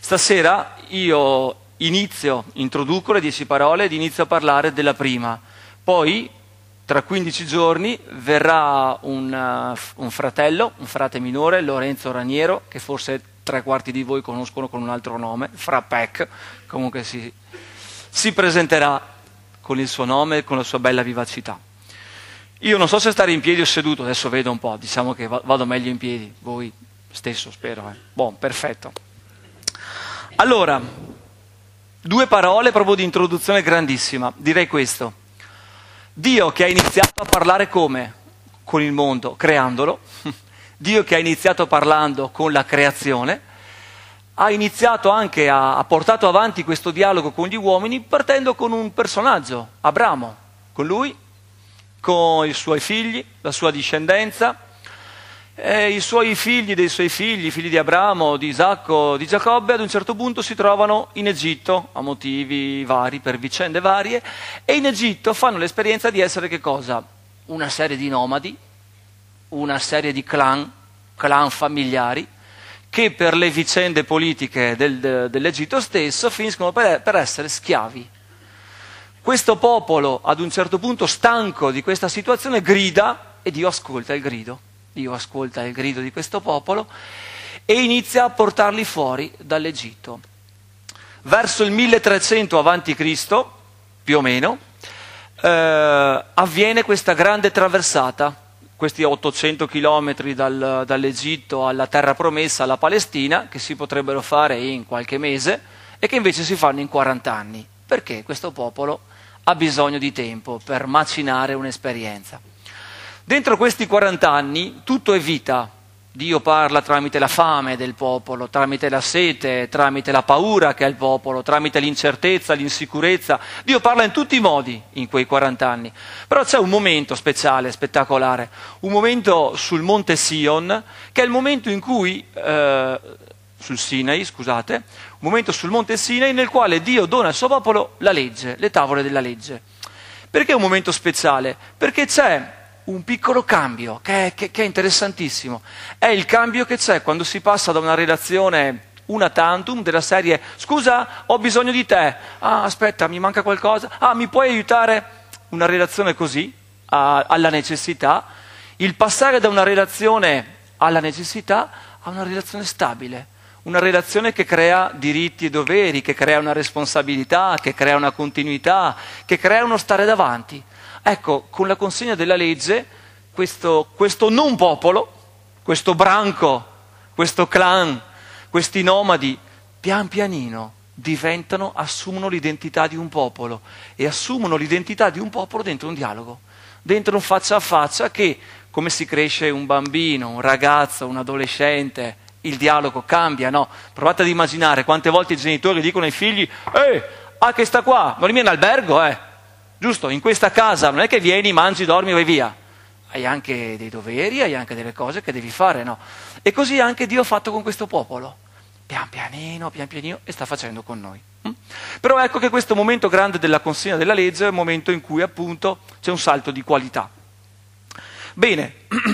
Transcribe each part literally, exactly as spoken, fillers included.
Stasera io inizio, introduco le dieci parole ed inizio a parlare della prima. Poi, tra quindici giorni, verrà un, uh, un fratello, un frate minore, Lorenzo Raniero, che forse tre quarti di voi conoscono con un altro nome, Fra Peck, comunque si, si presenterà con il suo nome e con la sua bella vivacità. Io non so se stare in piedi o seduto, adesso vedo un po', diciamo che vado meglio in piedi, voi stesso spero. Eh. Buon, perfetto. Allora, due parole proprio di introduzione grandissima, direi questo. Dio che ha iniziato a parlare come? Con il mondo, creandolo. Dio che ha iniziato parlando con la creazione, ha iniziato anche, a, ha portato avanti questo dialogo con gli uomini partendo con un personaggio, Abramo, con lui, con i suoi figli, la sua discendenza, e i suoi figli dei suoi figli, i figli di Abramo, di Isacco, di Giacobbe, ad un certo punto si trovano in Egitto, a motivi vari, per vicende varie, e in Egitto fanno l'esperienza di essere che cosa? Una serie di nomadi, una serie di clan, clan familiari, che per le vicende politiche del, de, dell'Egitto stesso finiscono per, per essere schiavi. Questo popolo, ad un certo punto, stanco di questa situazione, grida e Dio ascolta il grido. Dio ascolta il grido di questo popolo e inizia a portarli fuori dall'Egitto. Verso il milletrecento avanti Cristo, più o meno, eh, avviene questa grande traversata, questi ottocento chilometri dal, dall'Egitto alla terra promessa, alla Palestina, che si potrebbero fare in qualche mese e che invece si fanno in quaranta anni. Perché questo popolo ha bisogno di tempo per macinare un'esperienza. Dentro questi quaranta anni tutto è vita. Dio parla tramite la fame del popolo, tramite la sete, tramite la paura che ha il popolo, tramite l'incertezza, l'insicurezza. Dio parla in tutti i modi in quei quaranta anni. Però c'è un momento speciale, spettacolare, un momento sul monte Sion, che è il momento in cui, eh, sul Sinai, scusate, un momento sul monte Sinai nel quale Dio dona al suo popolo la legge, le tavole della legge. Perché è un momento speciale? Perché c'è un piccolo cambio che è, che, che è interessantissimo. È il cambio che c'è quando si passa da una relazione una tantum della serie scusa, ho bisogno di te, ah aspetta, mi manca qualcosa, ah mi puoi aiutare? Una relazione così, a, alla necessità, il passare da una relazione alla necessità a una relazione stabile, una relazione che crea diritti e doveri, che crea una responsabilità, che crea una continuità, che crea uno stare davanti. Ecco, con la consegna della legge, questo, questo non popolo, questo branco, questo clan, questi nomadi, pian pianino diventano, assumono l'identità di un popolo e assumono l'identità di un popolo dentro un dialogo, dentro un faccia a faccia che, come si cresce un bambino, un ragazzo, un adolescente, il dialogo cambia, no? Provate ad immaginare quante volte i genitori dicono ai figli «Eh, ah che sta qua, non vieni in albergo, eh!» Giusto? In questa casa non è che vieni, mangi, dormi e vai via. Hai anche dei doveri, hai anche delle cose che devi fare, no? E così anche Dio ha fatto con questo popolo. Pian pianino, pian pianino, e sta facendo con noi. Mm? Però ecco che questo momento grande della consegna della legge è un momento in cui appunto c'è un salto di qualità. Bene,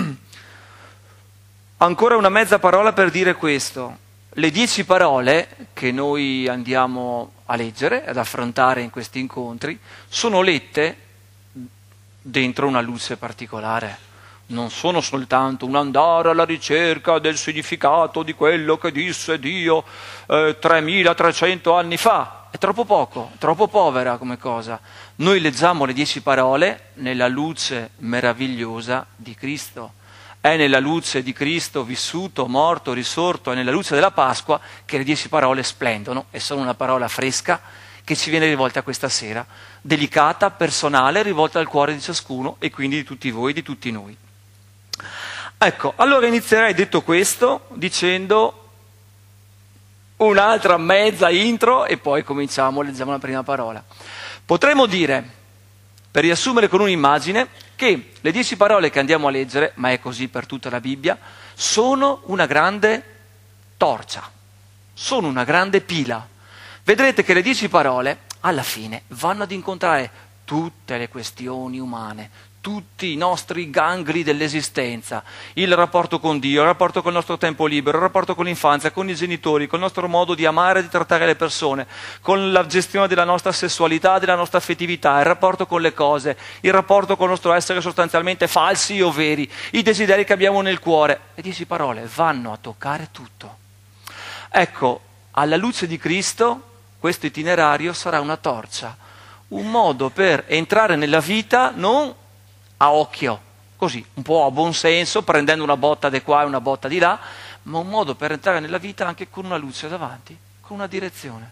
ancora una mezza parola per dire questo. Le dieci parole che noi andiamo a leggere, ad affrontare in questi incontri, sono lette dentro una luce particolare. Non sono soltanto un andare alla ricerca del significato di quello che disse Dio eh, tremilatrecento anni fa. È troppo poco, troppo povera come cosa. Noi leggiamo le dieci parole nella luce meravigliosa di Cristo. È nella luce di Cristo vissuto, morto, risorto, è nella luce della Pasqua che le dieci parole splendono e sono una parola fresca che ci viene rivolta questa sera, delicata, personale, rivolta al cuore di ciascuno e quindi di tutti voi, di tutti noi. Ecco, allora inizierei detto questo dicendo un'altra mezza intro e poi cominciamo, leggiamo la prima parola. Potremmo dire, per riassumere con un'immagine, che le dieci parole che andiamo a leggere, ma è così per tutta la Bibbia, sono una grande torcia, sono una grande pila. Vedrete che le dieci parole, alla fine, vanno ad incontrare tutte le questioni umane, tutti i nostri gangli dell'esistenza, il rapporto con Dio, il rapporto con il nostro tempo libero, il rapporto con l'infanzia, con i genitori, con il nostro modo di amare e di trattare le persone, con la gestione della nostra sessualità, della nostra affettività, il rapporto con le cose, il rapporto con il nostro essere sostanzialmente falsi o veri, i desideri che abbiamo nel cuore. Le dieci parole vanno a toccare tutto. Ecco, alla luce di Cristo, questo itinerario sarà una torcia, un modo per entrare nella vita non a occhio, così, un po' a buon senso, prendendo una botta di qua e una botta di là, ma un modo per entrare nella vita anche con una luce davanti, con una direzione.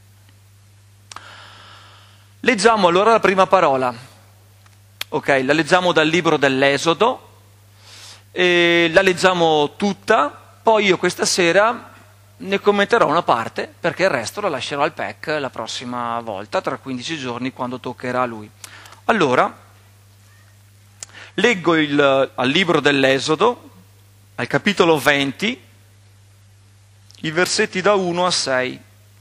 Leggiamo allora la prima parola. Ok, la leggiamo dal libro dell'Esodo, e la leggiamo tutta, poi io questa sera ne commenterò una parte, perché il resto la lascerò al P E C la prossima volta, tra quindici giorni, quando toccherà a lui. Allora, leggo il, al libro dell'Esodo, al capitolo venti, i versetti da uno a sei.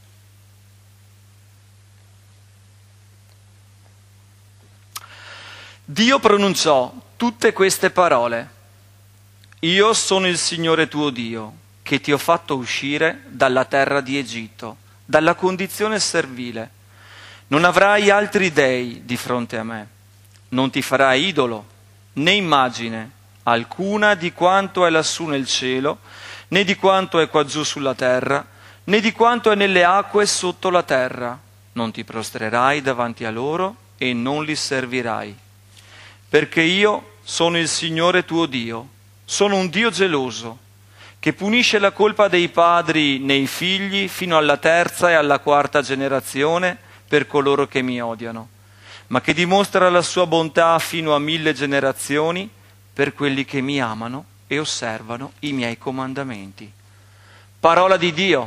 Dio pronunciò tutte queste parole: Io sono il Signore tuo Dio, che ti ho fatto uscire dalla terra di Egitto, dalla condizione servile. Non avrai altri dei di fronte a me. Non ti farai idolo, né immagine alcuna di quanto è lassù nel cielo, né di quanto è qua giù sulla terra, né di quanto è nelle acque sotto la terra. Non ti prostrerai davanti a loro e non li servirai. Perché io sono il Signore tuo Dio, sono un Dio geloso, che punisce la colpa dei padri nei figli fino alla terza e alla quarta generazione per coloro che mi odiano, ma che dimostra la sua bontà fino a mille generazioni per quelli che mi amano e osservano i miei comandamenti. Parola di Dio.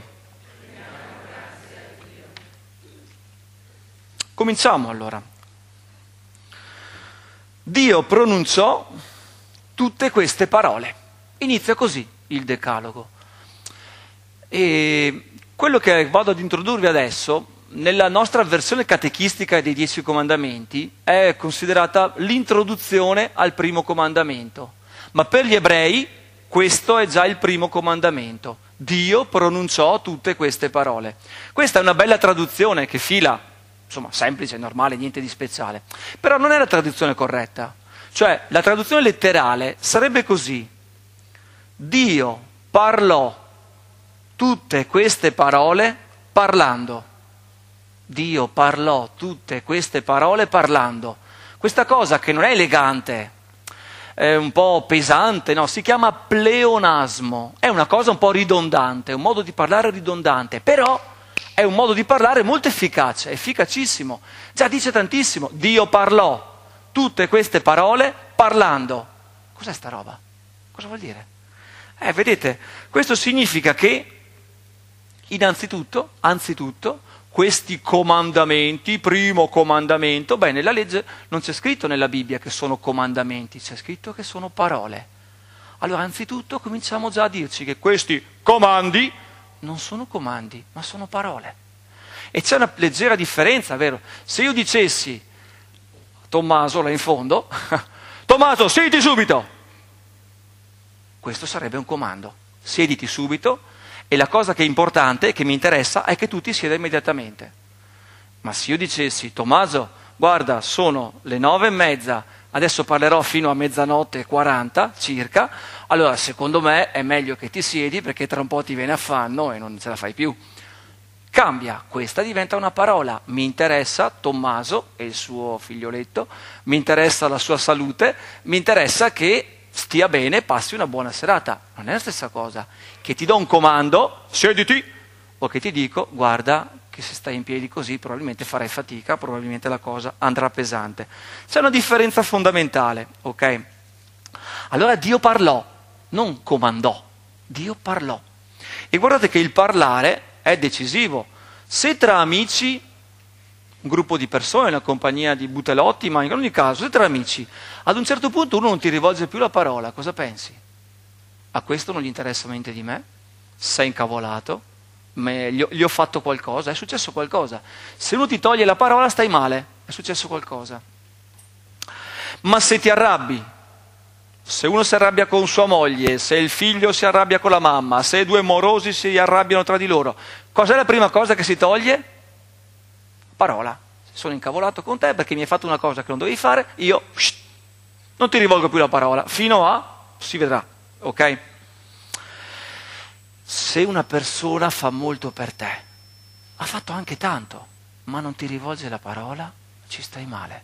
Cominciamo allora. Dio pronunciò tutte queste parole. Inizia così il Decalogo. E quello che vado ad introdurvi adesso, nella nostra versione catechistica dei Dieci Comandamenti, è considerata l'introduzione al primo comandamento. Ma per gli ebrei questo è già il primo comandamento. Dio pronunciò tutte queste parole. Questa è una bella traduzione che fila, insomma, semplice, normale, niente di speciale. Però non è la traduzione corretta. Cioè, la traduzione letterale sarebbe così: Dio parlò tutte queste parole parlando. Dio parlò tutte queste parole parlando. Questa cosa che non è elegante, è un po' pesante, no? Si chiama pleonasmo. È una cosa un po' ridondante, un modo di parlare ridondante, però è un modo di parlare molto efficace, efficacissimo. Già dice tantissimo. Dio parlò tutte queste parole parlando. Cos'è sta roba? Cosa vuol dire? Eh, vedete, questo significa che, innanzitutto, anzitutto, questi comandamenti, primo comandamento, beh, nella legge non c'è scritto nella Bibbia che sono comandamenti, c'è scritto che sono parole. Allora, anzitutto, cominciamo già a dirci che questi comandi non sono comandi, ma sono parole. E c'è una leggera differenza, vero? Se io dicessi, Tommaso là in fondo, Tommaso, siediti subito! Questo sarebbe un comando. Siediti subito, e la cosa che è importante, che mi interessa, è che tu ti sieda immediatamente. Ma se io dicessi, Tommaso, guarda, sono le nove e mezza, adesso parlerò fino a mezzanotte e quaranta circa, allora secondo me è meglio che ti siedi, perché tra un po' ti viene affanno e non ce la fai più. Cambia, questa diventa una parola. Mi interessa Tommaso e il suo figlioletto, mi interessa la sua salute, mi interessa che stia bene, passi una buona serata. Non è la stessa cosa che ti do un comando, siediti, o che ti dico, guarda che se stai in piedi così probabilmente farai fatica, probabilmente la cosa andrà pesante. C'è una differenza fondamentale, ok? Allora Dio parlò, non comandò, Dio parlò. E guardate che il parlare è decisivo. Se tra amici, un gruppo di persone, una compagnia di butelotti, ma in ogni caso, se tra amici, ad un certo punto uno non ti rivolge più la parola, cosa pensi? A questo non gli interessa niente di me? Sei incavolato? Me, gli, ho, gli ho fatto qualcosa? È successo qualcosa? Se uno ti toglie la parola stai male, è successo qualcosa. Ma se ti arrabbi, se uno si arrabbia con sua moglie, se il figlio si arrabbia con la mamma, se due morosi si arrabbiano tra di loro, cos'è la prima cosa che si toglie? Parola. Sono incavolato con te perché mi hai fatto una cosa che non dovevi fare, io shh, non ti rivolgo più la parola, fino a si vedrà, ok? Se una persona fa molto per te, ha fatto anche tanto, ma non ti rivolge la parola, ci stai male.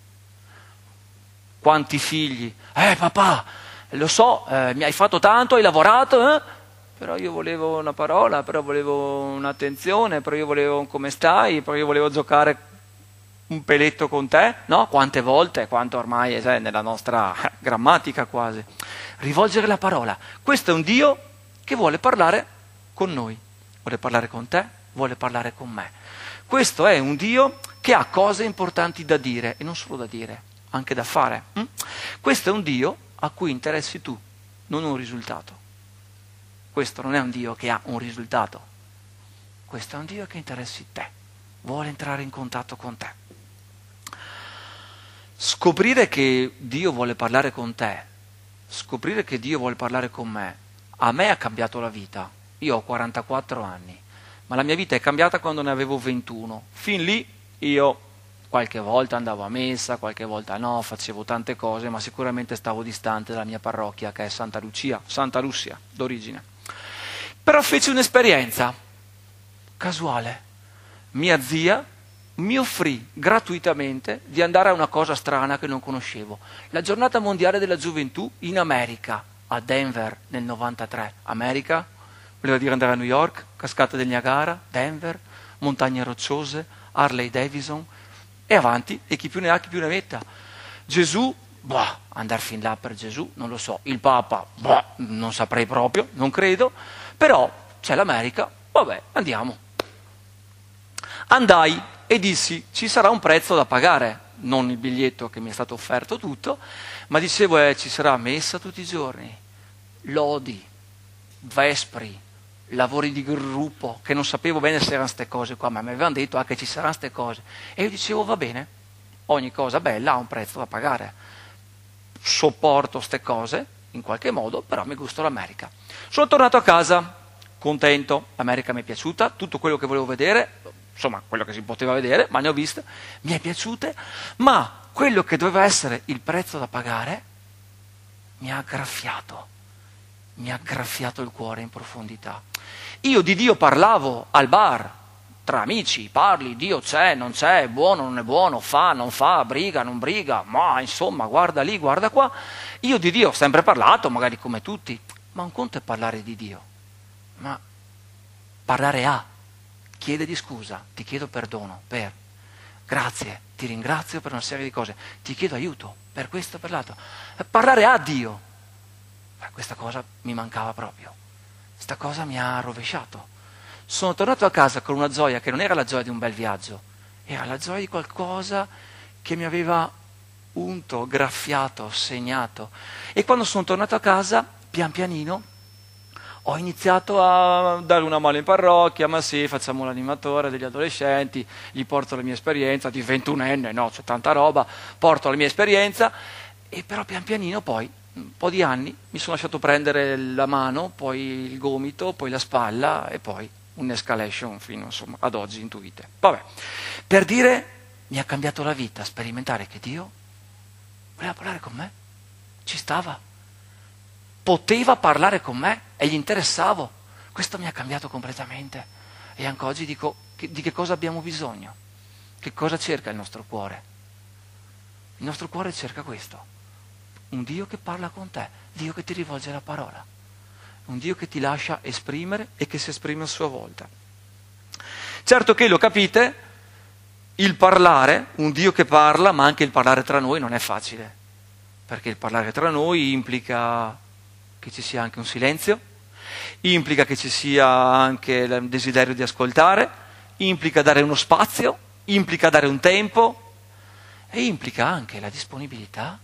Quanti figli? Eh papà, lo so, eh, mi hai fatto tanto, hai lavorato, eh? Però io volevo una parola, però volevo un'attenzione, però io volevo un come stai, però io volevo giocare un peletto con te, no? Quante volte, quanto ormai è nella nostra grammatica quasi. Rivolgere la parola. Questo è un Dio che vuole parlare con noi, vuole parlare con te, vuole parlare con me. Questo è un Dio che ha cose importanti da dire, e non solo da dire, anche da fare. Hm? Questo è un Dio a cui interessi tu, non un risultato. Questo non è un Dio che ha un risultato, questo è un Dio che interessi te, vuole entrare in contatto con te. Scoprire che Dio vuole parlare con te, scoprire che Dio vuole parlare con me, a me ha cambiato la vita. Io ho quarantaquattro anni, ma la mia vita è cambiata quando ne avevo ventuno. Fin lì io qualche volta andavo a messa, qualche volta no, facevo tante cose, ma sicuramente stavo distante dalla mia parrocchia, che è Santa Lucia, Santa Lucia d'origine. Però feci un'esperienza casuale. Mia zia mi offrì gratuitamente di andare a una cosa strana che non conoscevo. La giornata mondiale della gioventù in America, a Denver nel novantatré. America voleva dire andare a New York, cascata del Niagara, Denver, montagne rocciose, Harley Davidson, e avanti, e chi più ne ha chi più ne metta. Gesù, boh, andare fin là per Gesù, non lo so. Il Papa, boh, non saprei proprio, non credo, però c'è l'America, vabbè, andiamo. Andai e dissi, ci sarà un prezzo da pagare, non il biglietto che mi è stato offerto tutto, ma dicevo, eh, ci sarà messa tutti i giorni, lodi, vespri, lavori di gruppo, che non sapevo bene se erano ste cose qua, ma mi avevano detto anche che ci saranno ste cose. E io dicevo, va bene, ogni cosa bella ha un prezzo da pagare. Sopporto ste cose, in qualche modo, però mi gusto l'America. Sono tornato a casa, contento, l'America mi è piaciuta, tutto quello che volevo vedere, insomma, quello che si poteva vedere, ma ne ho viste, mi è piaciute, ma quello che doveva essere il prezzo da pagare mi ha aggraffiato, mi ha aggraffiato il cuore in profondità. Io di Dio parlavo al bar, tra amici, parli, Dio c'è, non c'è, è buono, non è buono, fa, non fa, briga, non briga, ma insomma, guarda lì, guarda qua. Io di Dio ho sempre parlato, magari come tutti, ma un conto è parlare di Dio, ma parlare a, chiededi scusa, ti chiedo perdono, per, grazie, ti ringrazio per una serie di cose, ti chiedo aiuto, per questo e per l'altro. Parlare a Dio, beh, questa cosa mi mancava proprio, questa cosa mi ha rovesciato. Sono tornato a casa con una gioia che non era la gioia di un bel viaggio, era la gioia di qualcosa che mi aveva unto, graffiato, segnato. E quando sono tornato a casa, pian pianino, ho iniziato a dare una mano in parrocchia, ma sì, facciamo l'animatore degli adolescenti, gli porto la mia esperienza di ventunenne, no, c'è tanta roba, porto la mia esperienza, e però pian pianino poi, un po' di anni, mi sono lasciato prendere la mano, poi il gomito, poi la spalla, e poi un'escalation fino, insomma, ad oggi intuite. Vabbè, per dire, mi ha cambiato la vita, sperimentare che Dio voleva parlare con me, ci stava, poteva parlare con me e gli interessavo. Questo mi ha cambiato completamente. E anche oggi dico, che, di che cosa abbiamo bisogno? Che cosa cerca il nostro cuore? Il nostro cuore cerca questo, un Dio che parla con te, Dio che ti rivolge la parola, un Dio che ti lascia esprimere e che si esprime a sua volta. Certo che, lo capite, il parlare, un Dio che parla, ma anche il parlare tra noi non è facile, perché il parlare tra noi implica che ci sia anche un silenzio, implica che ci sia anche il desiderio di ascoltare, implica dare uno spazio, implica dare un tempo e implica anche la disponibilità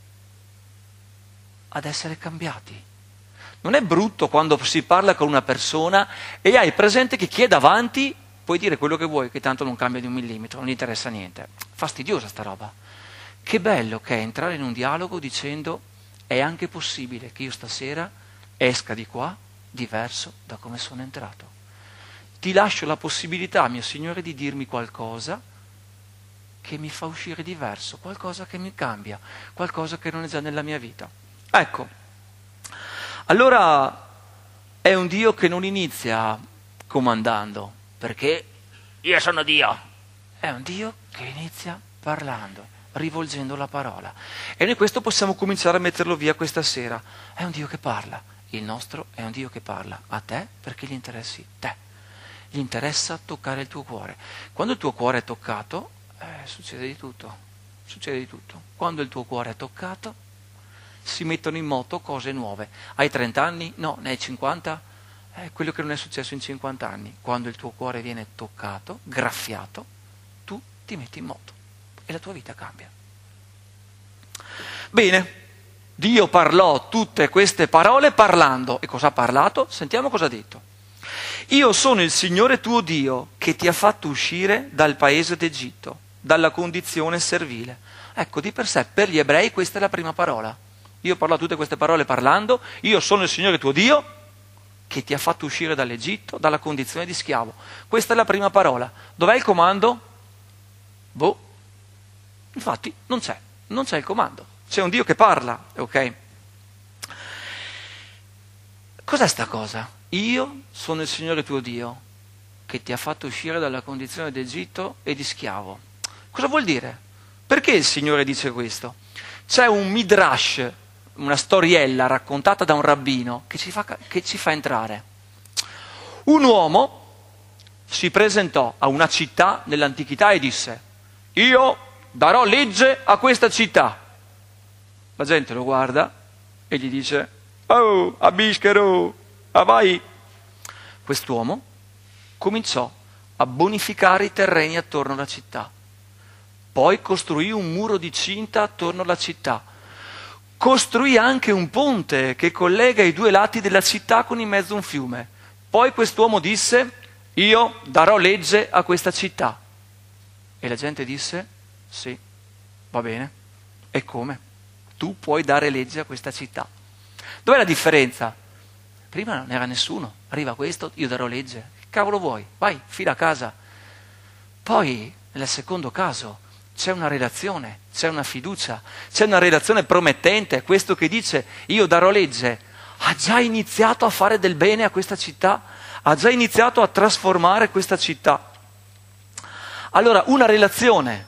ad essere cambiati. Non è brutto quando si parla con una persona e hai presente che chi è davanti puoi dire quello che vuoi, che tanto non cambia di un millimetro, non gli interessa niente. Fastidiosa sta roba. Che bello che è entrare in un dialogo dicendo è anche possibile che io stasera esca di qua diverso da come sono entrato. Ti lascio la possibilità, mio Signore, di dirmi qualcosa che mi fa uscire diverso, qualcosa che mi cambia, qualcosa che non è già nella mia vita. Ecco, allora è un Dio che non inizia comandando, perché io sono Dio. È un Dio che inizia parlando, rivolgendo la parola. E noi questo possiamo cominciare a metterlo via questa sera. È un Dio che parla. Il nostro è un Dio che parla a te perché gli interessi te. Gli interessa toccare il tuo cuore. Quando il tuo cuore è toccato, eh, succede di tutto. Succede di tutto. Quando il tuo cuore è toccato, si mettono in moto cose nuove. Hai trenta anni? No, ne hai cinquanta? È quello che non è successo in cinquanta anni. Quando il tuo cuore viene toccato, graffiato, tu ti metti in moto e la tua vita cambia. Bene, Dio parlò tutte queste parole parlando. E cosa ha parlato? Sentiamo cosa ha detto. Io sono il Signore tuo Dio che ti ha fatto uscire dal paese d'Egitto, dalla condizione servile. Ecco, di per sé, per gli ebrei questa è la prima parola. Io parlo tutte queste parole parlando, io sono il Signore tuo Dio che ti ha fatto uscire dall'Egitto, dalla condizione di schiavo. Questa è la prima parola. Dov'è il comando? Boh. Infatti non c'è, non c'è il comando. C'è un Dio che parla, ok? Cos'è sta cosa? Io sono il Signore tuo Dio che ti ha fatto uscire dalla condizione d'Egitto e di schiavo. Cosa vuol dire? Perché il Signore dice questo? C'è un midrash, una storiella raccontata da un rabbino che ci fa, che ci fa entrare. Un uomo si presentò a una città nell'antichità e disse: io darò legge a questa città. La gente lo guarda e gli dice: oh, abischero, ah vai. Quest'uomo cominciò a bonificare i terreni attorno alla città. Poi costruì un muro di cinta attorno alla città. Costruì anche un ponte che collega i due lati della città con in mezzo un fiume. Poi quest'uomo disse: io darò legge a questa città. E la gente disse: sì, va bene. E come? Tu puoi dare legge a questa città. Dov'è la differenza? Prima non era nessuno, arriva questo, io darò legge. Che cavolo vuoi? Vai, fila a casa. Poi, nel secondo caso, c'è una relazione, c'è una fiducia, c'è una relazione promettente. Questo che dice io darò legge ha già iniziato a fare del bene a questa città, ha già iniziato a trasformare questa città. Allora una relazione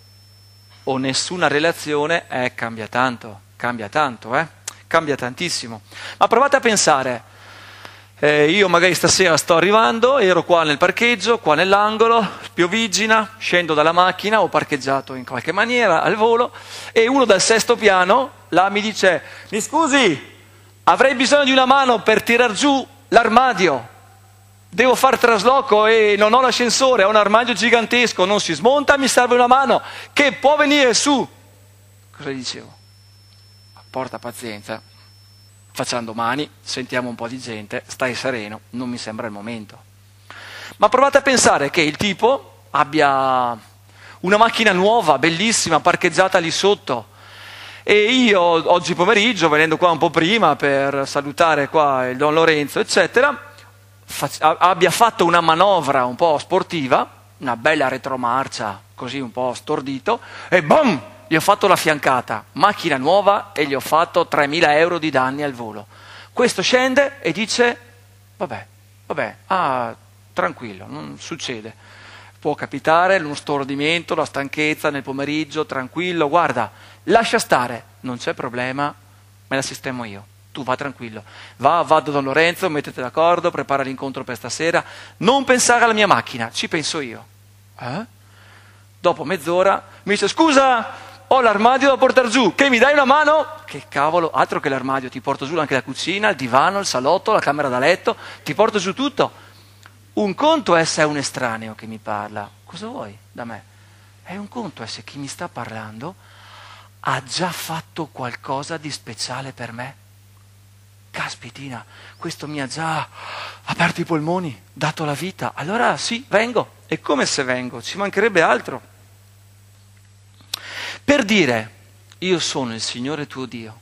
o nessuna relazione eh, cambia tanto, cambia tanto, eh? cambia tantissimo. Ma provate a pensare, eh, io magari stasera sto arrivando, ero qua nel parcheggio, qua nell'angolo, pioviggina, scendo dalla macchina, ho parcheggiato in qualche maniera al volo e uno dal sesto piano là mi dice: mi scusi, avrei bisogno di una mano per tirar giù l'armadio, devo far trasloco e non ho l'ascensore, ho un armadio gigantesco, non si smonta, mi serve una mano che può venire su. Cosa gli dicevo? Porta pazienza, facciamo domani, sentiamo un po' di gente, stai sereno, non mi sembra il momento. Ma provate a pensare che il tipo abbia una macchina nuova, bellissima, parcheggiata lì sotto, e io oggi pomeriggio, venendo qua un po' prima per salutare qua il Don Lorenzo, eccetera, abbia fatto una manovra un po' sportiva, una bella retromarcia, così un po' stordito, e boom, gli ho fatto la fiancata, macchina nuova, e gli ho fatto tremila euro di danni al volo. Questo scende e dice: vabbè, vabbè, ah, tranquillo, non succede, può capitare uno stordimento, la stanchezza nel pomeriggio, tranquillo, guarda, lascia stare, non c'è problema, me la sistemo io. Tu va tranquillo, va, vado da Don Lorenzo, mettete d'accordo, prepara l'incontro per stasera, non pensare alla mia macchina, ci penso io. Eh? Dopo mezz'ora mi dice: scusa, ho l'armadio da portare giù, che mi dai una mano? Che cavolo, altro che l'armadio, ti porto giù anche la cucina, il divano, il salotto, la camera da letto, ti porto giù tutto. Un conto è se è un estraneo che mi parla, cosa vuoi da me? È un conto è se chi mi sta parlando ha già fatto qualcosa di speciale per me. Caspitina, questo mi ha già aperto i polmoni, dato la vita, allora sì, vengo, è come se vengo, ci mancherebbe altro. Per dire, io sono il Signore tuo Dio,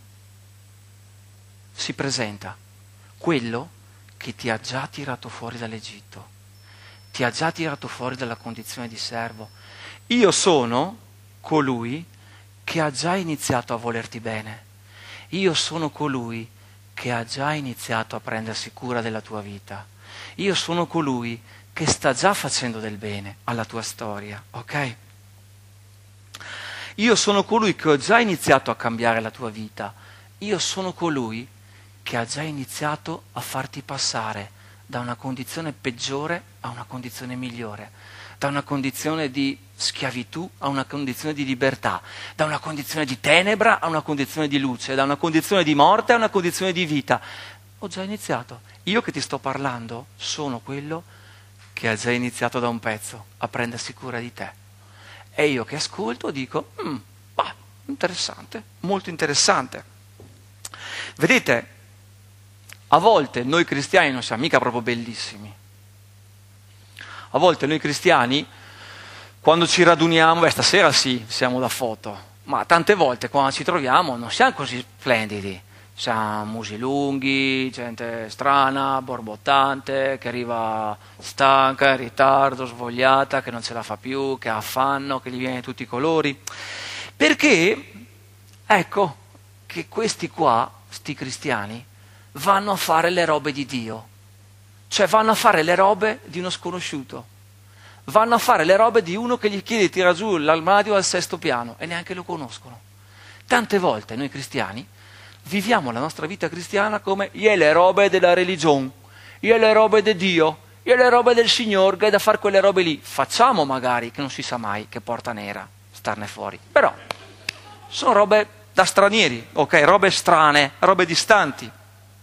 si presenta quello che ti ha già tirato fuori dall'Egitto, ti ha già tirato fuori dalla condizione di servo. Io sono colui che ha già iniziato a volerti bene. Io sono colui che ha già iniziato a prendersi cura della tua vita. Io sono colui che sta già facendo del bene alla tua storia, ok? Io sono colui che ho già iniziato a cambiare la tua vita. Io sono colui che ha già iniziato a farti passare da una condizione peggiore a una condizione migliore, da una condizione di schiavitù a una condizione di libertà, da una condizione di tenebra a una condizione di luce, da una condizione di morte a una condizione di vita. Ho già iniziato. Io che ti sto parlando sono quello che ha già iniziato da un pezzo a prendersi cura di te. E io che ascolto dico, mm, bah, interessante, molto interessante. Vedete, a volte noi cristiani non siamo mica proprio bellissimi. A volte noi cristiani, quando ci raduniamo, beh stasera sì, siamo da foto, ma tante volte quando ci troviamo non siamo così splendidi. Siamo musi lunghi, gente strana, borbottante, che arriva stanca, in ritardo, svogliata, che non ce la fa più, che ha affanno, che gli viene di tutti i colori. Perché, ecco, che questi qua, sti cristiani, vanno a fare le robe di Dio. Cioè vanno a fare le robe di uno sconosciuto. Vanno a fare le robe di uno che gli chiede di tirare giù l'armadio al sesto piano e neanche lo conoscono. Tante volte noi cristiani viviamo la nostra vita cristiana come io le robe della religione, io le robe di Dio, io le robe del Signore, che è da fare quelle robe lì. Facciamo magari, che non si sa mai, che porta nera, starne fuori. Però sono robe da stranieri, ok? Robe strane, robe distanti.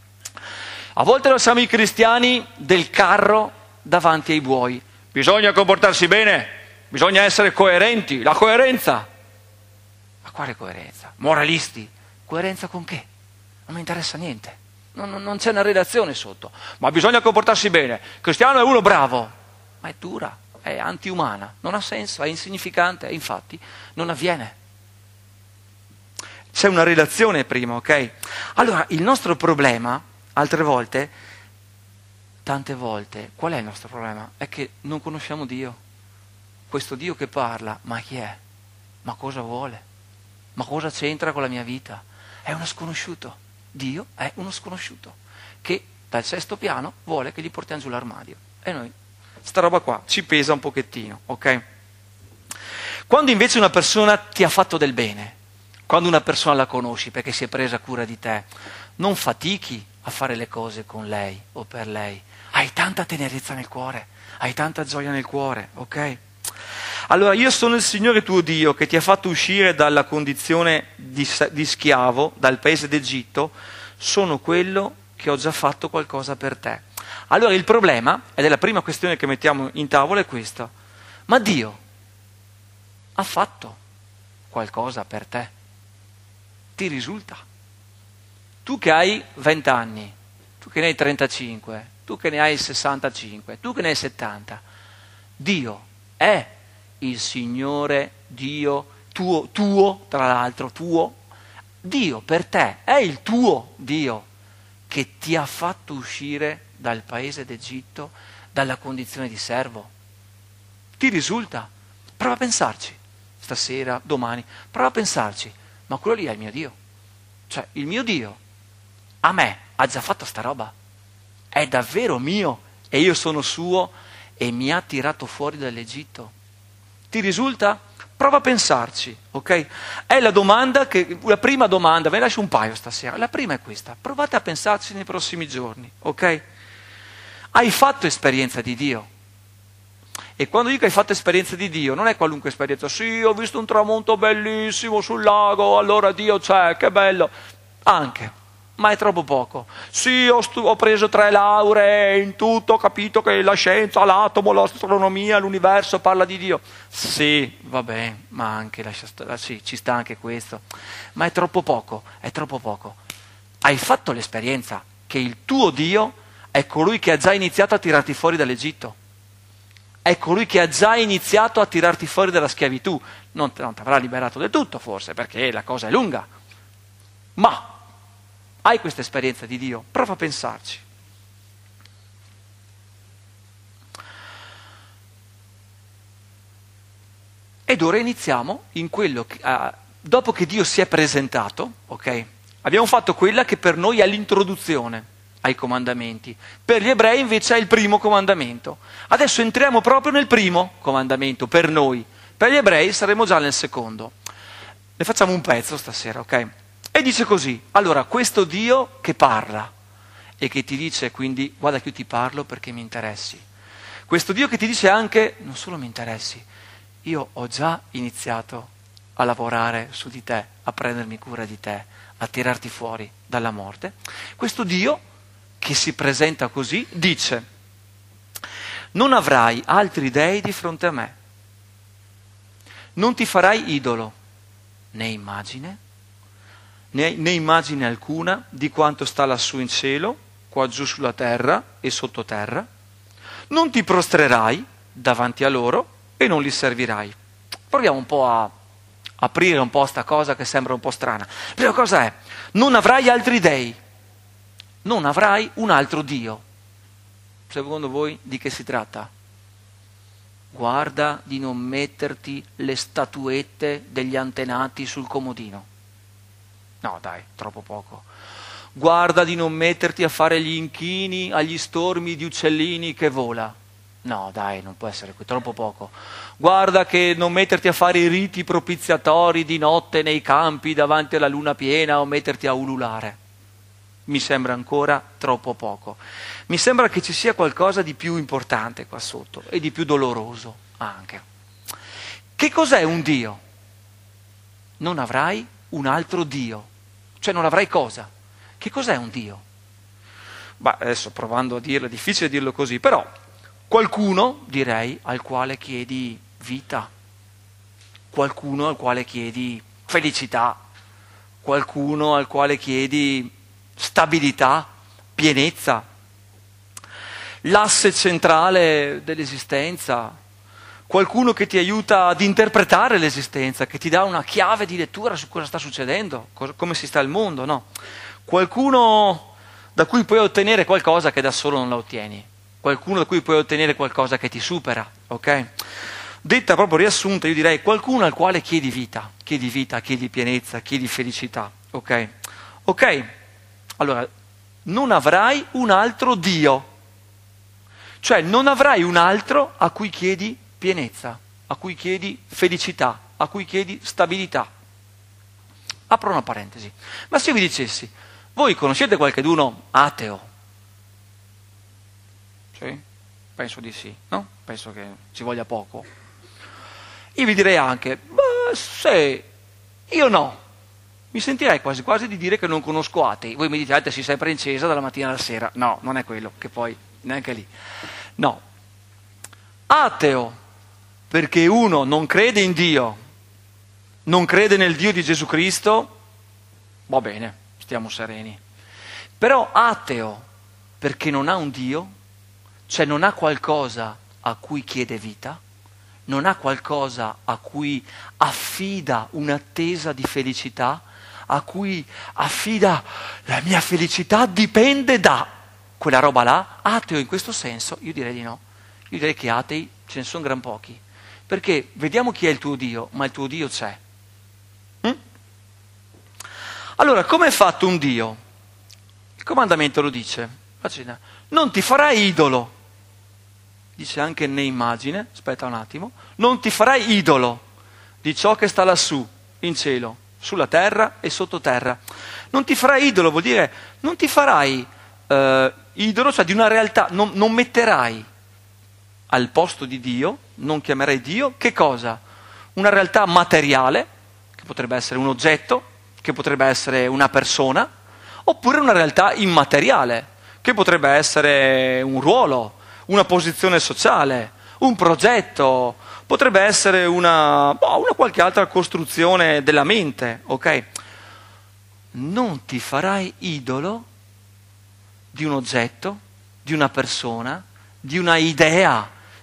A volte lo siamo i cristiani del carro davanti ai buoi. Bisogna comportarsi bene, bisogna essere coerenti, la coerenza. Ma quale coerenza? Moralisti. Coerenza con che? Non mi interessa niente. Non, non, non c'è una relazione sotto. Ma bisogna comportarsi bene. Cristiano è uno bravo. Ma è dura, è antiumana, non ha senso, è insignificante, infatti non avviene. C'è una relazione prima, ok? Allora, il nostro problema, altre volte, tante volte, qual è il nostro problema? È che non conosciamo Dio. Questo Dio che parla, ma chi è? Ma cosa vuole? Ma cosa c'entra con la mia vita? È uno sconosciuto. Dio è uno sconosciuto che dal sesto piano vuole che gli portiamo giù l'armadio. E noi, sta roba qua, ci pesa un pochettino, ok? Quando invece una persona ti ha fatto del bene, quando una persona la conosci perché si è presa cura di te, non fatichi a fare le cose con lei o per lei. Hai tanta tenerezza nel cuore, hai tanta gioia nel cuore, ok? Allora, io sono il Signore tuo Dio che ti ha fatto uscire dalla condizione di, di schiavo, dal paese d'Egitto, sono quello che ho già fatto qualcosa per te. Allora il problema, ed è la prima questione che mettiamo in tavola, è questa. Ma Dio ha fatto qualcosa per te? Ti risulta? Tu che hai venti anni, tu che ne hai trentacinque, tu che ne hai sessantacinque, tu che ne hai settanta, Dio è il Signore Dio tuo, tuo, tra l'altro tuo, Dio per te è il tuo Dio che ti ha fatto uscire dal paese d'Egitto, dalla condizione di servo. Ti risulta? Prova a pensarci, stasera, domani, prova a pensarci, ma quello lì è il mio Dio. Cioè, il mio Dio a me ha già fatto sta roba, è davvero mio e io sono suo e mi ha tirato fuori dall'Egitto. Ti risulta? Prova a pensarci, ok? È la domanda che, la prima domanda, ve ne lascio un paio stasera. La prima è questa, provate a pensarci nei prossimi giorni, ok? Hai fatto esperienza di Dio? E quando dico hai fatto esperienza di Dio, non è qualunque esperienza. Sì, ho visto un tramonto bellissimo sul lago, allora Dio c'è, che bello. Anche. Ma è troppo poco. Sì, ho, stu- ho preso tre lauree in tutto, ho capito che la scienza, l'atomo, l'astronomia, l'universo parla di Dio. Sì, va bene, ma anche lascia st- sì, ci sta anche questo. Ma è troppo poco, è troppo poco. Hai fatto l'esperienza che il tuo Dio è colui che ha già iniziato a tirarti fuori dall'Egitto. è colui che ha già iniziato a tirarti fuori dalla schiavitù. Non ti avrà liberato del tutto forse, perché la cosa è lunga. Ma hai questa esperienza di Dio? Prova a pensarci. Ed ora iniziamo in quello che, uh, dopo che Dio si è presentato, ok? Abbiamo fatto quella che per noi è l'introduzione ai comandamenti. Per gli ebrei invece è il primo comandamento. Adesso entriamo proprio nel primo comandamento, per noi. Per gli ebrei saremo già nel secondo. Ne facciamo un pezzo stasera, ok? E dice così: allora, questo Dio che parla e che ti dice quindi guarda che io ti parlo perché mi interessi. Questo Dio che ti dice anche non solo mi interessi, io ho già iniziato a lavorare su di te, a prendermi cura di te, a tirarti fuori dalla morte. Questo Dio che si presenta così dice: non avrai altri dei di fronte a me, non ti farai idolo, né immagine, né, né immagine alcuna di quanto sta lassù in cielo, qua giù sulla terra e sottoterra, non ti prostrerai davanti a loro e non li servirai. Proviamo un po' a aprire un po' sta cosa che sembra un po' strana. La prima cosa è: non avrai altri dei, non avrai un altro Dio. Secondo voi di che si tratta? Guarda di non metterti le statuette degli antenati sul comodino. No dai, troppo poco. Guarda di non metterti a fare gli inchini agli stormi di uccellini che vola. No dai, non può essere qui, troppo poco. Guarda che non metterti a fare i riti propiziatori di notte nei campi davanti alla luna piena o metterti a ululare. Mi sembra ancora troppo poco. Mi sembra che ci sia qualcosa di più importante qua sotto e di più doloroso anche. Che cos'è un Dio? Non avrai un altro Dio. Cioè non avrai cosa? Che cos'è un Dio? Beh, adesso provando a dirlo, è difficile dirlo così, però qualcuno, direi, al quale chiedi vita, qualcuno al quale chiedi felicità, qualcuno al quale chiedi stabilità, pienezza, l'asse centrale dell'esistenza, qualcuno che ti aiuta ad interpretare l'esistenza, che ti dà una chiave di lettura su cosa sta succedendo, cosa, come si sta il mondo, no? Qualcuno da cui puoi ottenere qualcosa che da solo non la ottieni, qualcuno da cui puoi ottenere qualcosa che ti supera, ok? Detta proprio riassunta, io direi qualcuno al quale chiedi vita, chiedi vita, chiedi pienezza, chiedi felicità, ok? Ok? Allora, non avrai un altro Dio, cioè non avrai un altro a cui chiedi pienezza, a cui chiedi felicità, a cui chiedi stabilità. Apro una parentesi. Ma se io vi dicessi, voi conoscete qualcheduno ateo? Sì? Penso di sì, no? Penso che ci voglia poco. Io vi direi anche, beh, se io no. Mi sentirei quasi quasi di dire che non conosco atei. Voi mi dite, ah, te sei sempre in chiesa dalla mattina alla sera. No, non è quello, che poi neanche lì. No. Ateo, perché uno non crede in Dio, non crede nel Dio di Gesù Cristo, va bene, stiamo sereni. Però ateo, perché non ha un Dio, cioè non ha qualcosa a cui chiede vita, non ha qualcosa a cui affida un'attesa di felicità, a cui affida la mia felicità dipende da quella roba là, ateo in questo senso, io direi di no. Io direi che atei ce ne sono gran pochi. Perché vediamo chi è il tuo Dio, ma il tuo Dio c'è. Mm? Allora, come è fatto un Dio? Il comandamento lo dice. Immagina, non ti farai idolo. Dice anche né immagine, aspetta un attimo, non ti farai idolo di ciò che sta lassù, in cielo, sulla terra e sottoterra. Non ti farai idolo, vuol dire non ti farai eh, idolo, cioè di una realtà, non, non metterai al posto di Dio, non chiamerai Dio, che cosa? Una realtà materiale, che potrebbe essere un oggetto, che potrebbe essere una persona, oppure una realtà immateriale, che potrebbe essere un ruolo, una posizione sociale, un progetto, potrebbe essere una, boh, una qualche altra costruzione della mente, ok? Non ti farai idolo di un oggetto, di una persona, di una idea,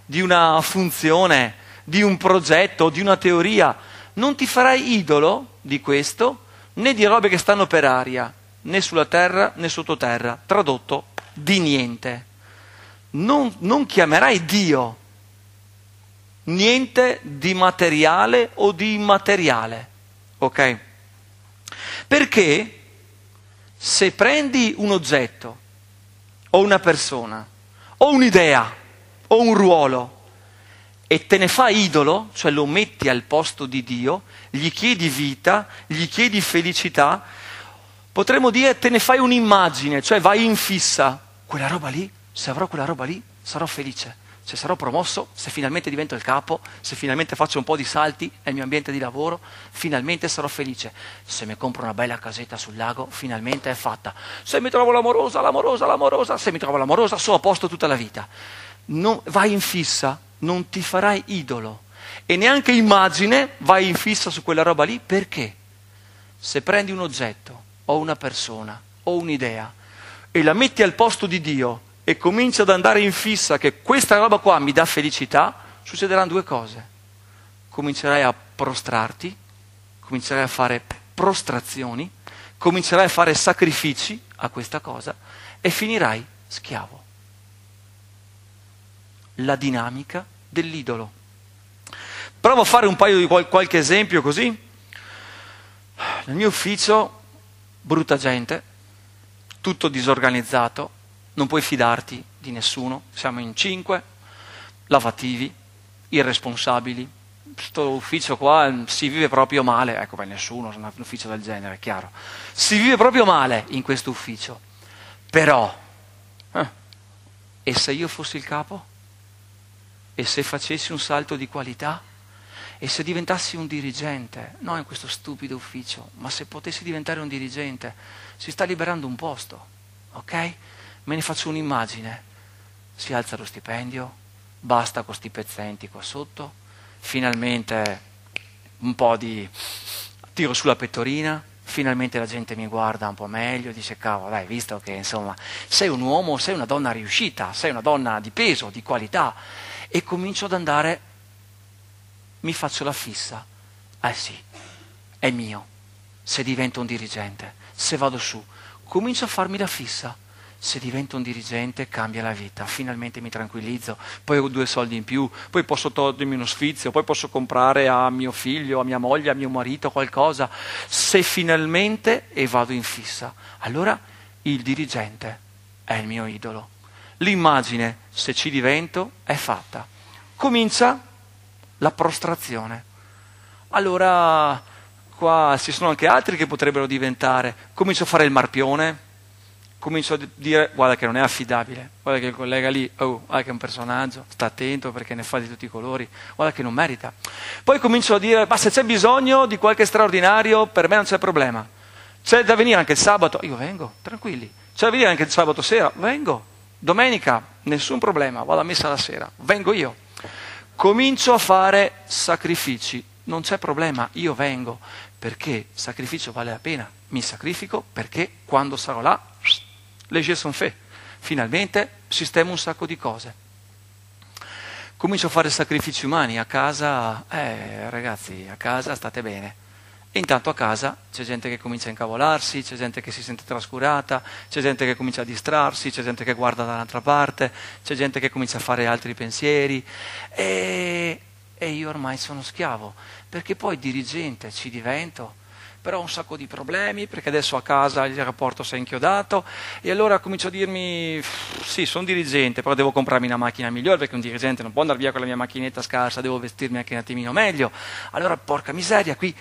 di una funzione, di un progetto, di una teoria. Non ti farai idolo di questo, né di robe che stanno per aria, né sulla terra né sottoterra. Tradotto, di niente. Non, non chiamerai Dio niente di materiale o di immateriale, ok? Perché se prendi un oggetto o una persona o un'idea o un ruolo e te ne fai idolo, cioè lo metti al posto di Dio, gli chiedi vita, gli chiedi felicità, potremmo dire te ne fai un'immagine, cioè vai in fissa. Quella roba lì, se avrò quella roba lì, sarò felice. Se sarò promosso, se finalmente divento il capo, se finalmente faccio un po' di salti nel mio ambiente di lavoro, finalmente sarò felice. Se mi compro una bella casetta sul lago, finalmente è fatta. Se mi trovo l'amorosa, l'amorosa, l'amorosa, se mi trovo l'amorosa, sono a posto tutta la vita. Non, vai in fissa, non ti farai idolo. E neanche immagine vai in fissa su quella roba lì, perché? Se prendi un oggetto, o una persona, o un'idea, e la metti al posto di Dio, e cominci ad andare in fissa che questa roba qua mi dà felicità, succederanno due cose. Comincerai a prostrarti, comincerai a fare prostrazioni, comincerai a fare sacrifici a questa cosa e finirai schiavo. La dinamica dell'idolo. Provo a fare un paio di qual- qualche esempio così. Nel mio ufficio, brutta gente, tutto disorganizzato, non puoi fidarti di nessuno, siamo in cinque, lavativi, irresponsabili, questo ufficio qua si vive proprio male, ecco, beh, nessuno ha un ufficio del genere, è chiaro, si vive proprio male in questo ufficio, però, eh, e se io fossi il capo? E se facessi un salto di qualità? E se diventassi un dirigente? No, in questo stupido ufficio, ma se potessi diventare un dirigente, si sta liberando un posto, ok? Me ne faccio un'immagine, si alza lo stipendio, basta con sti pezzenti qua sotto, finalmente un po' di tiro sulla pettorina, finalmente la gente mi guarda un po' meglio, dice cavolo dai, visto che insomma sei un uomo, sei una donna riuscita, sei una donna di peso, di qualità, e comincio ad andare, mi faccio la fissa, eh sì, è mio, se divento un dirigente, se vado su, comincio a farmi la fissa. Se divento un dirigente cambia la vita, finalmente mi tranquillizzo, poi ho due soldi in più, poi posso togliermi uno sfizio, poi posso comprare a mio figlio, a mia moglie, a mio marito qualcosa. Se finalmente, e vado in fissa, allora il dirigente è il mio idolo. L'immagine, se ci divento, è fatta. Comincia la prostrazione. Allora, qua ci sono anche altri che potrebbero diventare. Comincio a fare il marpione. Comincio a dire, guarda che non è affidabile, guarda che il collega lì, oh, guarda che è un personaggio, sta attento perché ne fa di tutti i colori, guarda che non merita. Poi comincio a dire, ma se c'è bisogno di qualche straordinario, per me non c'è problema. C'è da venire anche il sabato, io vengo, tranquilli. C'è da venire anche il sabato sera, vengo. Domenica, nessun problema, vado a messa la sera, vengo io. Comincio a fare sacrifici, non c'è problema, io vengo, perché sacrificio vale la pena, mi sacrifico perché quando sarò là, les jeux sont faits. Finalmente sistemo un sacco di cose. Comincio a fare sacrifici umani a casa, eh ragazzi, a casa state bene. E intanto a casa c'è gente che comincia a incavolarsi, c'è gente che si sente trascurata, c'è gente che comincia a distrarsi, c'è gente che guarda dall'altra parte, c'è gente che comincia a fare altri pensieri e, e io ormai sono schiavo, perché poi dirigente ci divento, però ho un sacco di problemi, perché adesso a casa il rapporto si è inchiodato e allora comincio a dirmi, sì, sono dirigente, però devo comprarmi una macchina migliore, perché un dirigente non può andare via con la mia macchinetta scarsa, devo vestirmi anche un attimino meglio. Allora, porca miseria, qui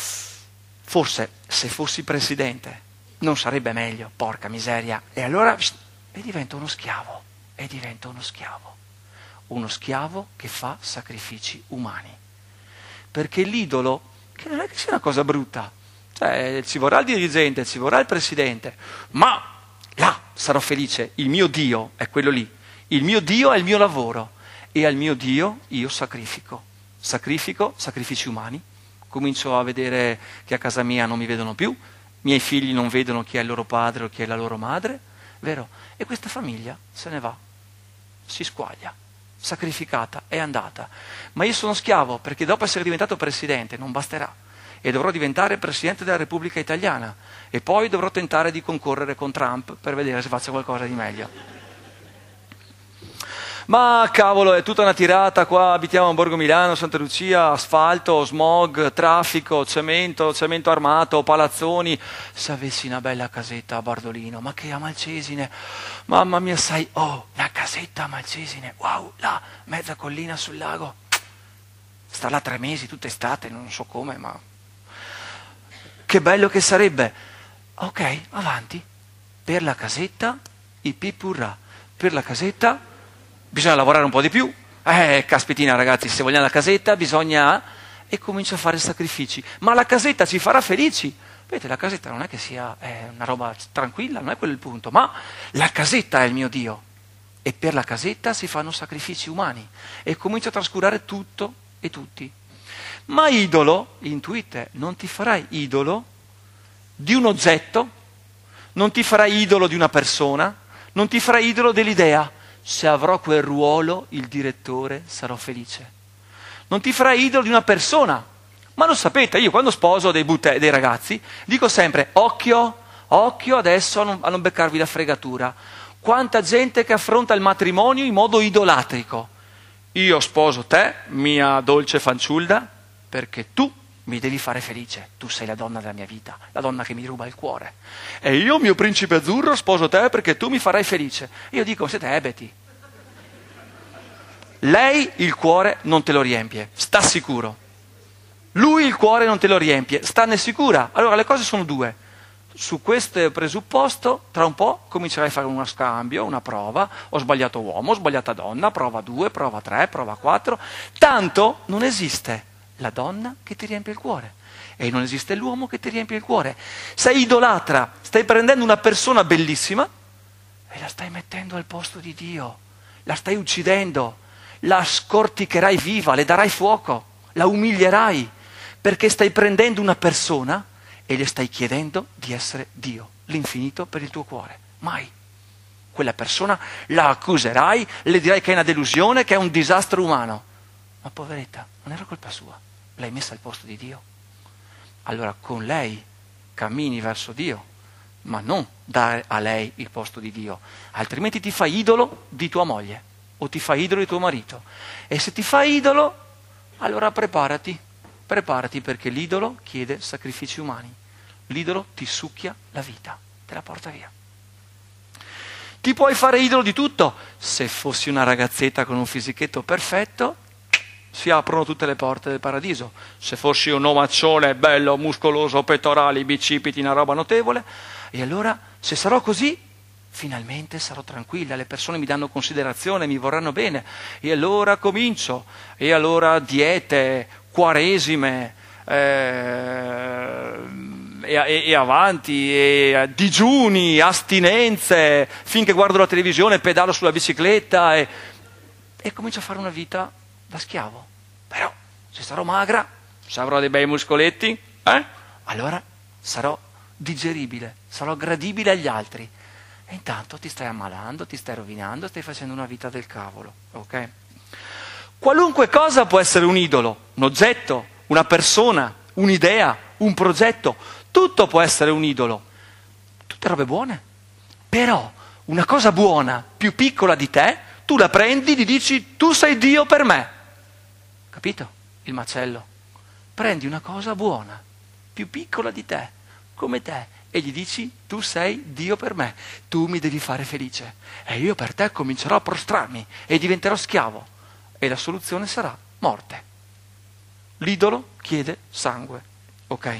forse se fossi presidente non sarebbe meglio, porca miseria. E allora e divento uno schiavo, e divento uno schiavo, uno schiavo che fa sacrifici umani. Perché l'idolo, che non è che sia una cosa brutta, cioè ci vorrà il dirigente, ci vorrà il presidente, ma là sarò felice, il mio Dio è quello lì, il mio Dio è il mio lavoro e al mio Dio io sacrifico, sacrifico sacrifici umani, comincio a vedere che a casa mia non mi vedono più, i miei figli non vedono chi è il loro padre o chi è la loro madre, vero? E questa famiglia se ne va, si squaglia, sacrificata, è andata. Ma io sono schiavo perché dopo essere diventato presidente non basterà e dovrò diventare presidente della Repubblica Italiana e poi dovrò tentare di concorrere con Trump per vedere se faccio qualcosa di meglio. Ma cavolo, è tutta una tirata, qua abitiamo a Borgo Milano, Santa Lucia, asfalto, smog, traffico, cemento, cemento armato, palazzoni. Se avessi una bella casetta a Bardolino, ma che a Malcesine, mamma mia, sai, oh, una casetta a Malcesine, wow, là, mezza collina sul lago, sta là tre mesi, tutta estate, non so come, ma che bello che sarebbe. Ok, avanti, per la casetta, i pipurra, per la casetta bisogna lavorare un po' di più. Eh, caspitina ragazzi, se vogliamo la casetta bisogna... E comincia a fare sacrifici. Ma la casetta ci farà felici. Vedete, la casetta non è che sia è una roba tranquilla, non è quello il punto. Ma la casetta è il mio Dio. E per la casetta si fanno sacrifici umani. E comincia a trascurare tutto e tutti. Ma idolo, intuite, non ti farai idolo di un oggetto, non ti farai idolo di una persona, non ti farai idolo dell'idea. Se avrò quel ruolo, il direttore, sarò felice. Non ti farai idolo di una persona. Ma lo sapete, io quando sposo dei, butte, dei ragazzi, dico sempre, occhio, occhio adesso a non, a non beccarvi la fregatura. Quanta gente che affronta il matrimonio in modo idolatrico. Io sposo te, mia dolce fanciulla, perché tu mi devi fare felice. Tu sei la donna della mia vita, la donna che mi ruba il cuore. E io, mio principe azzurro, sposo te perché tu mi farai felice. Io dico, siete ebeti. Lei il cuore non te lo riempie, sta sicuro. Lui il cuore non te lo riempie, stanne sicura. Allora le cose sono due. Su questo presupposto, tra un po' comincerai a fare uno scambio, una prova. Ho sbagliato uomo, ho sbagliata donna, prova due, prova tre, prova quattro. Tanto non esiste la donna che ti riempie il cuore e non esiste l'uomo che ti riempie il cuore. Sei idolatra, stai prendendo una persona bellissima e la stai mettendo al posto di Dio, la stai uccidendo, la scorticherai viva, le darai fuoco, la umilierai, perché stai prendendo una persona e le stai chiedendo di essere Dio, l'infinito per il tuo cuore. Mai. Quella persona la accuserai, le dirai che è una delusione, che è un disastro umano. Ma poveretta, non era colpa sua, l'hai messa al posto di Dio. Allora con lei cammini verso Dio, ma non dare a lei il posto di Dio, altrimenti ti fai idolo di tua moglie o ti fai idolo di tuo marito. E se ti fai idolo, allora preparati, preparati perché l'idolo chiede sacrifici umani. L'idolo ti succhia la vita, te la porta via. Ti puoi fare idolo di tutto. Se fossi una ragazzetta con un fisichetto perfetto, si aprono tutte le porte del paradiso. Se fossi un omaccione bello, muscoloso, pettorali, bicipiti, una roba notevole, e allora se sarò così, finalmente sarò tranquilla, le persone mi danno considerazione, mi vorranno bene, e allora comincio, e allora diete, quaresime, eh, e, e, e avanti, e digiuni, astinenze, finché guardo la televisione, pedalo sulla bicicletta, e, e comincio a fare una vita da schiavo. Però se sarò magra, se avrò dei bei muscoletti, eh, allora sarò digeribile, sarò gradibile agli altri. E intanto ti stai ammalando, ti stai rovinando, stai facendo una vita del cavolo, ok? Qualunque cosa può essere un idolo, un oggetto, una persona, un'idea, un progetto, tutto può essere un idolo. Tutte robe buone. Però una cosa buona, più piccola di te, tu la prendi, gli dici tu sei Dio per me. Capito? Il macello. Prendi una cosa buona, più piccola di te, come te, e gli dici tu sei Dio per me, tu mi devi fare felice e io per te comincerò a prostrarmi e diventerò schiavo e la soluzione sarà morte. L'idolo chiede sangue, ok?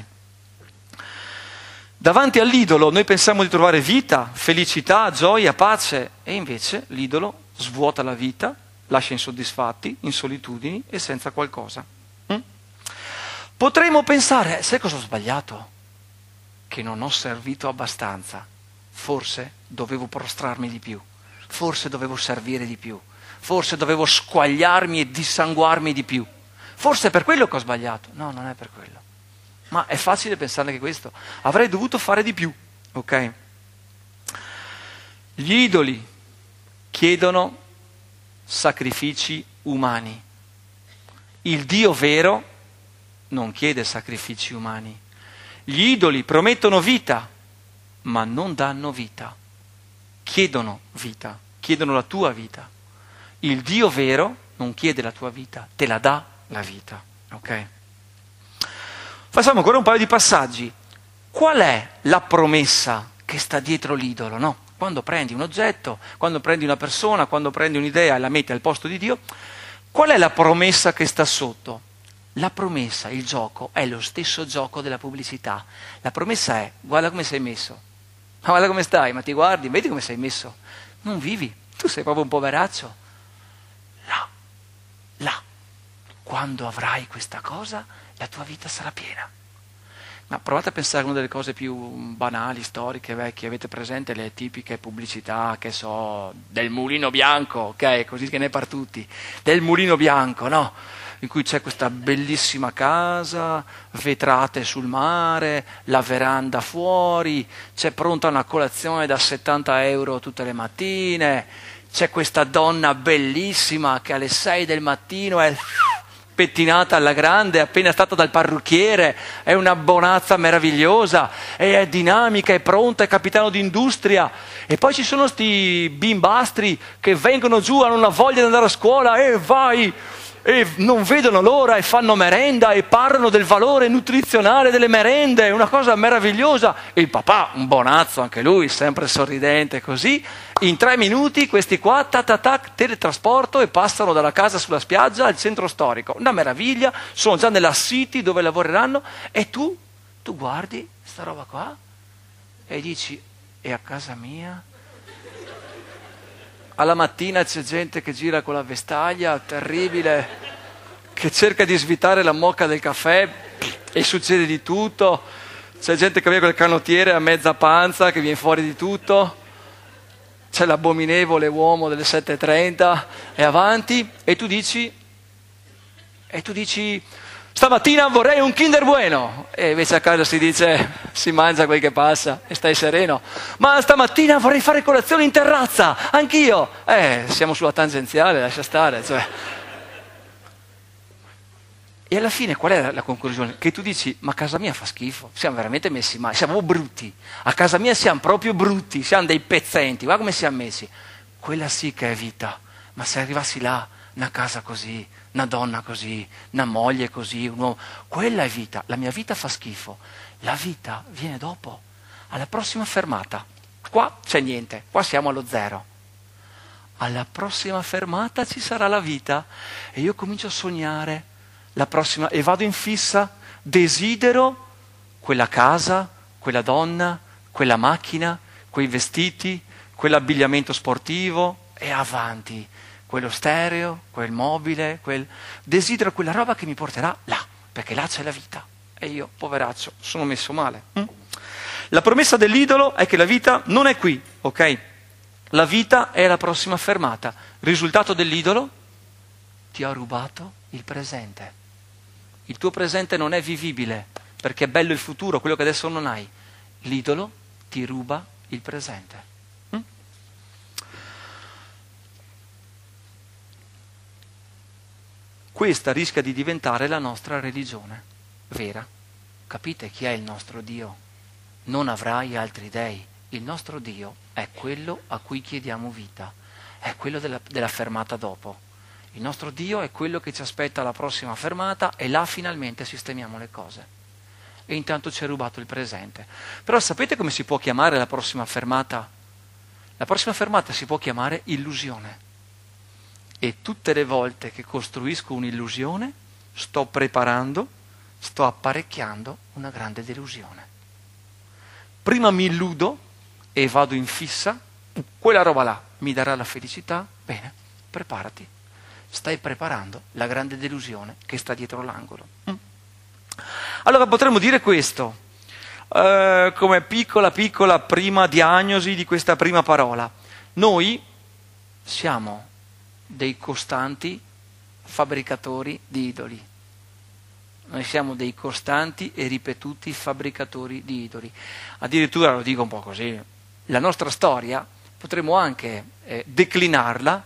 Davanti all'idolo noi pensiamo di trovare vita, felicità, gioia, pace e invece l'idolo svuota la vita, lascia insoddisfatti, in solitudini e senza qualcosa. Mm? Potremmo pensare, sai cosa ho sbagliato? Che non ho servito abbastanza, forse dovevo prostrarmi di più, forse dovevo servire di più, forse dovevo squagliarmi e dissanguarmi di più, forse è per quello che ho sbagliato. No, non è per quello, ma è facile pensare che questo, avrei dovuto fare di più, ok? Gli idoli chiedono sacrifici umani. Il Dio vero non chiede sacrifici umani. Gli idoli promettono vita, ma non danno vita. Chiedono vita, chiedono la tua vita. Il Dio vero non chiede la tua vita, te la dà la vita. Ok? Facciamo ancora un paio di passaggi. Qual è la promessa che sta dietro l'idolo, no? Quando prendi un oggetto, quando prendi una persona, quando prendi un'idea e la metti al posto di Dio, qual è la promessa che sta sotto? La promessa, il gioco, è lo stesso gioco della pubblicità. La promessa è: guarda come sei messo, ma guarda come stai, ma ti guardi, vedi come sei messo. Non vivi, tu sei proprio un poveraccio. Là, là, quando avrai questa cosa, la tua vita sarà piena. Ma provate a pensare a una delle cose più banali, storiche, vecchie. Avete presente le tipiche pubblicità, che so, del mulino bianco, ok? Così che ne par tutti. Del mulino bianco, no? In cui c'è questa bellissima casa, vetrate sul mare, la veranda fuori, c'è pronta una colazione da settanta euro tutte le mattine, c'è questa donna bellissima che alle sei del mattino è pettinata alla grande, è appena stata dal parrucchiere, è una bonazza meravigliosa, e è dinamica, è pronta, è capitano d'industria. E poi ci sono sti bimbastri che vengono giù, hanno una voglia di andare a scuola e vai, e non vedono l'ora e fanno merenda e parlano del valore nutrizionale delle merende, è una cosa meravigliosa. E il papà, un bonazzo anche lui, sempre sorridente così. In tre minuti questi qua, ta ta ta, teletrasporto, e passano dalla casa sulla spiaggia al centro storico. Una meraviglia, sono già nella city dove lavoreranno, e tu, tu guardi sta roba qua e dici: e a casa mia? Alla mattina c'è gente che gira con la vestaglia, terribile, che cerca di svitare la mocca del caffè e succede di tutto. C'è gente che viene col canottiere a mezza panza, che viene fuori di tutto. C'è l'abominevole uomo delle sette e trenta e avanti, e tu dici, e tu dici, stamattina vorrei un Kinder Bueno, e invece a casa si dice, si mangia quel che passa e stai sereno. Ma stamattina vorrei fare colazione in terrazza, anch'io. Eh, siamo sulla tangenziale, lascia stare, cioè. E alla fine qual è la conclusione? Che tu dici: ma a casa mia fa schifo, siamo veramente messi male, siamo brutti, a casa mia siamo proprio brutti, siamo dei pezzenti, guarda come siamo messi. Quella sì che è vita, ma se arrivassi là, una casa così, una donna così, una moglie così, un uomo, quella è vita. La mia vita fa schifo, la vita viene dopo, alla prossima fermata. Qua c'è niente, qua siamo allo zero. Alla prossima fermata ci sarà la vita, e io comincio a sognare la prossima, e vado in fissa, desidero quella casa, quella donna, quella macchina, quei vestiti, quell'abbigliamento sportivo, e avanti, quello stereo, quel mobile, quel... desidero quella roba che mi porterà là, perché là c'è la vita, e io, poveraccio, sono messo male. Mm? La promessa dell'idolo è che la vita non è qui, ok? La vita è la prossima fermata. Risultato dell'idolo? Ti ho rubato il presente. Il tuo presente non è vivibile, perché è bello il futuro, quello che adesso non hai. L'idolo ti ruba il presente. Mm? Questa rischia di diventare la nostra religione vera. Capite chi è il nostro Dio? Non avrai altri dei. Il nostro Dio è quello a cui chiediamo vita, è quello della, della fermata dopo. Il nostro Dio è quello che ci aspetta alla prossima fermata, e là finalmente sistemiamo le cose. E intanto ci è rubato il presente. Però sapete come si può chiamare la prossima fermata? La prossima fermata si può chiamare illusione. E tutte le volte che costruisco un'illusione, sto preparando, sto apparecchiando una grande delusione. Prima mi illudo e vado in fissa, quella roba là mi darà la felicità, bene, preparati. Stai preparando la grande delusione che sta dietro l'angolo. Mm. Allora potremmo dire questo, eh, come piccola piccola prima diagnosi di questa prima parola. Noi siamo dei costanti fabbricatori di idoli. Noi siamo dei costanti e ripetuti fabbricatori di idoli. Addirittura, lo dico un po' così, la nostra storia potremmo anche eh, declinarla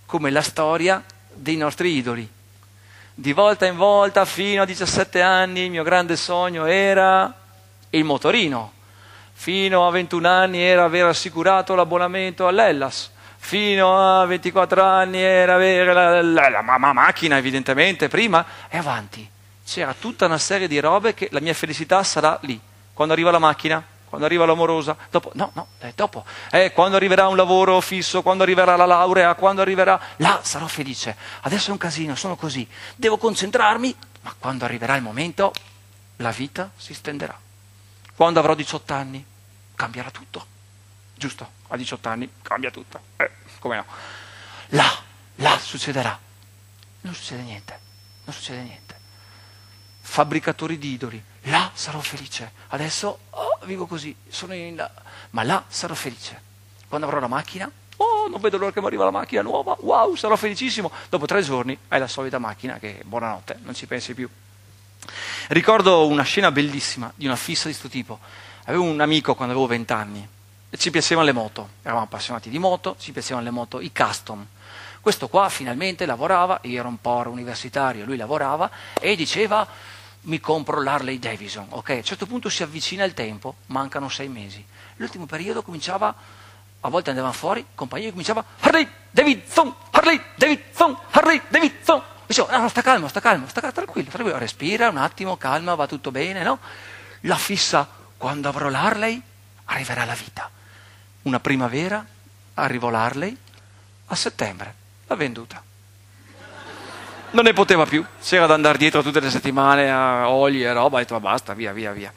come la storia dei nostri idoli. Di volta in volta, fino a diciassette anni, il mio grande sogno era il motorino. Fino a ventuno anni era aver assicurato l'abbonamento all'Hellas. Fino a ventiquattro anni era avere la, la, la, la macchina, evidentemente, prima. E avanti. C'era tutta una serie di robe che la mia felicità sarà lì. Quando arriva la macchina, quando arriva l'amorosa, dopo, no, no, eh, dopo. Eh, quando arriverà un lavoro fisso, quando arriverà la laurea, quando arriverà, là sarò felice. Adesso è un casino, sono così. Devo concentrarmi, ma quando arriverà il momento, la vita si stenderà. Quando avrò diciotto anni, cambierà tutto. Giusto? A diciotto anni cambia tutto. Eh, come no? Là, là succederà. Non succede niente. Non succede niente. Fabbricatori di idoli. Là sarò felice. Adesso oh, vivo così, sono in... ma là sarò felice. Quando avrò la macchina, oh, non vedo l'ora che mi arriva la macchina nuova. Wow, sarò felicissimo. Dopo tre giorni hai la solita macchina che buonanotte, non ci pensi più. Ricordo una scena bellissima di una fissa di questo tipo. Avevo un amico quando avevo vent'anni e ci piacevano le moto, eravamo appassionati di moto, ci piacevano le moto, i custom. Questo qua finalmente lavorava, io ero un po' universitario, lui lavorava e diceva mi compro l'Harley Davidson. Ok, a un certo punto si avvicina il tempo, mancano sei mesi. L'ultimo periodo cominciava, a volte andavano fuori, compagnia cominciava Harley Davidson, Harley Davidson, Harley Davidson. Dicevo, no, no, sta calmo, sta calmo, sta calmo, tranquillo, tranquillo, respira un attimo, calma, va tutto bene, no? La fissa, quando avrò l'Harley, arriverà la vita. Una primavera, arrivò l'Harley, a settembre, l'ha venduta. Non ne poteva più, c'era da andare dietro tutte le settimane a oli e roba, ha detto, ma basta, via, via, via.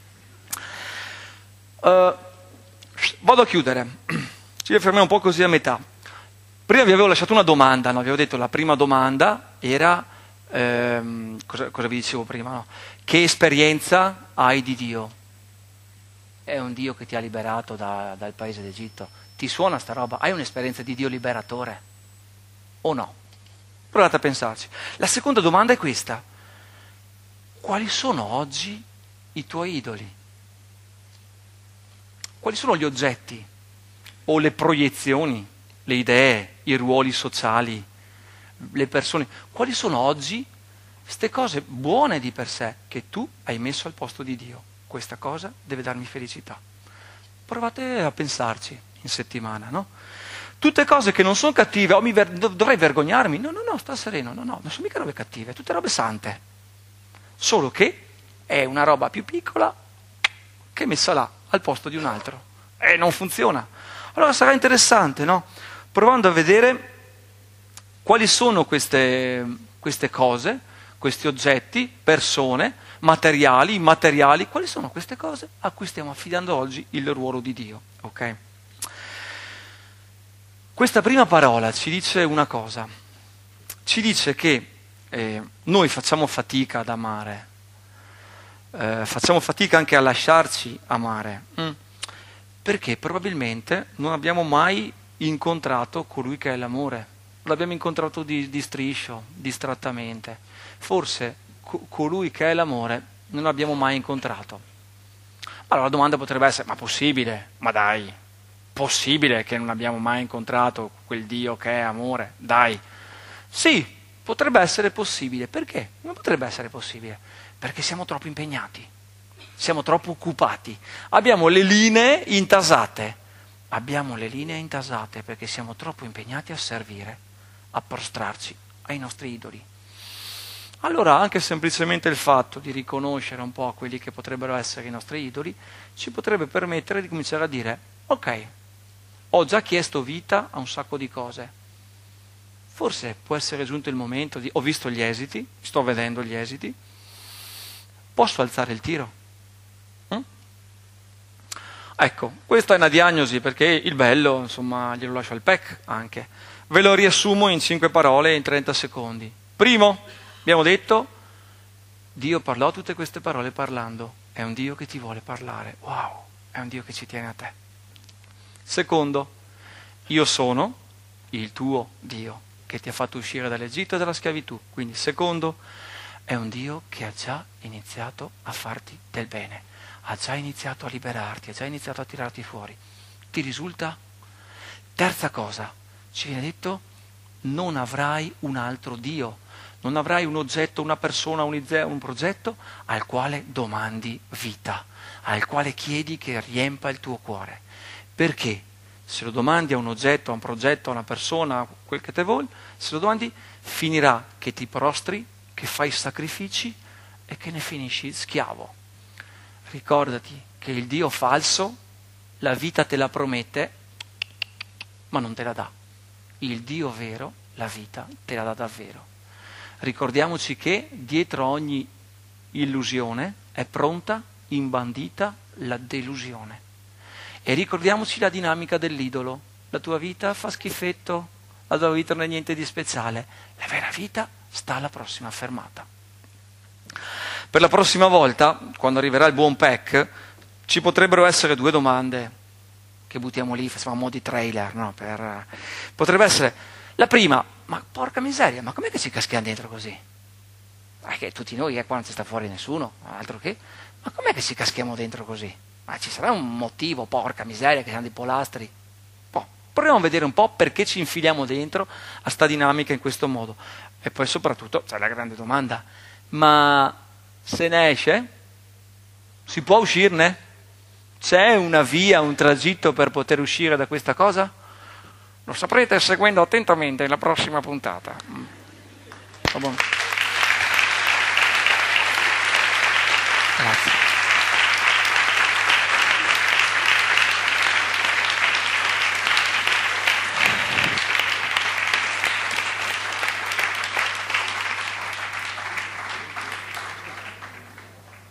Uh, vado a chiudere, ci fermiamo un po' così a metà. Prima vi avevo lasciato una domanda, no? Vi avevo detto la prima domanda era, ehm, cosa, cosa vi dicevo prima, no? Che esperienza hai di Dio? È un Dio che ti ha liberato da, dal paese d'Egitto. Ti suona sta roba? Hai un'esperienza di Dio liberatore? O no? Provate a pensarci. La seconda domanda è questa. Quali sono oggi i tuoi idoli? Quali sono gli oggetti o le proiezioni, le idee, i ruoli sociali, le persone? Quali sono oggi queste cose buone di per sé che tu hai messo al posto di Dio? Questa cosa deve darmi felicità. Provate a pensarci in settimana, no? Tutte cose che non sono cattive, o mi ver- dovrei vergognarmi. No, no, no, sta sereno, no, no, non sono mica robe cattive, tutte robe sante. Solo che è una roba più piccola che è messa là, al posto di un altro. E non funziona. Allora sarà interessante, no? Provando a vedere quali sono queste, queste cose, questi oggetti, persone, materiali, immateriali, quali sono queste cose a cui stiamo affidando oggi il ruolo di Dio, ok? Questa prima parola ci dice una cosa, ci dice che eh, noi facciamo fatica ad amare, eh, facciamo fatica anche a lasciarci amare, mm. perché probabilmente non abbiamo mai incontrato colui che è l'amore, l'abbiamo incontrato di, di striscio, distrattamente, forse co- colui che è l'amore non l'abbiamo mai incontrato. Allora la domanda potrebbe essere, ma possibile? Ma dai! Possibile che non abbiamo mai incontrato quel Dio che è amore? Dai. Sì, potrebbe essere possibile. Perché? Non potrebbe essere possibile. Perché siamo troppo impegnati. Siamo troppo occupati. Abbiamo le linee intasate. Abbiamo le linee intasate perché siamo troppo impegnati a servire, a prostrarci ai nostri idoli. Allora anche semplicemente il fatto di riconoscere un po' quelli che potrebbero essere i nostri idoli ci potrebbe permettere di cominciare a dire, ok, ho già chiesto vita a un sacco di cose. Forse può essere giunto il momento di... Ho visto gli esiti, sto vedendo gli esiti. Posso alzare il tiro? Mm? Ecco, questa è una diagnosi perché il bello, insomma, glielo lascio al P E C anche. Ve lo riassumo in cinque parole in trenta secondi. Primo, abbiamo detto, Dio parlò tutte queste parole parlando. È un Dio che ti vuole parlare. Wow, è un Dio che ci tiene a te. Secondo, io sono il tuo Dio che ti ha fatto uscire dall'Egitto e dalla schiavitù. Quindi secondo, è un Dio che ha già iniziato a farti del bene, ha già iniziato a liberarti, ha già iniziato a tirarti fuori. Ti risulta? Terza cosa, ci viene detto, non avrai un altro Dio, non avrai un oggetto, una persona, un'idea, un progetto al quale domandi vita, al quale chiedi che riempa il tuo cuore. Perché? Se lo domandi a un oggetto, a un progetto, a una persona, a quel che te vuoi, se lo domandi finirà che ti prostri, che fai sacrifici e che ne finisci schiavo. Ricordati che il Dio falso la vita te la promette, ma non te la dà. Il Dio vero la vita te la dà davvero. Ricordiamoci che dietro ogni illusione è pronta, imbandita la delusione. E ricordiamoci la dinamica dell'idolo. La tua vita fa schifetto, la tua vita non è niente di speciale. La vera vita sta alla prossima fermata. Per la prossima volta, quando arriverà il buon Peck, ci potrebbero essere due domande che buttiamo lì, facciamo a mo' di trailer, no? Per... Potrebbe essere la prima: ma porca miseria, ma com'è che ci caschiamo dentro così? Perché tutti noi, eh, qua non ci sta fuori nessuno, altro che, ma com'è che ci caschiamo dentro così? Ma ci sarà un motivo, porca miseria, che siamo dei polastri? Boh, proviamo a vedere un po' perché ci infiliamo dentro a sta dinamica in questo modo. E poi soprattutto c'è la grande domanda: ma se ne esce? Si può uscirne? C'è una via, un tragitto per poter uscire da questa cosa? Lo saprete seguendo attentamente la prossima puntata.